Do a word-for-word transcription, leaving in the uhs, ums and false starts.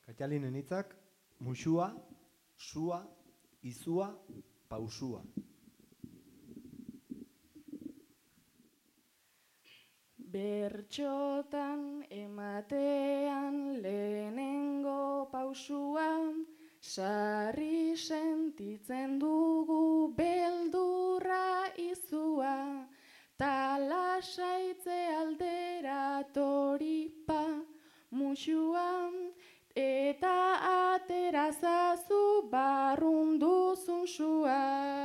Katalinen hitzak, muxua, sua, izua, pausua. Bertxotan ematean lehenengo pausuan, sarri sentitzen dugu beldurra izua, talasaitze aldera toripa musuan, eta aterazazu barrun duzun sua.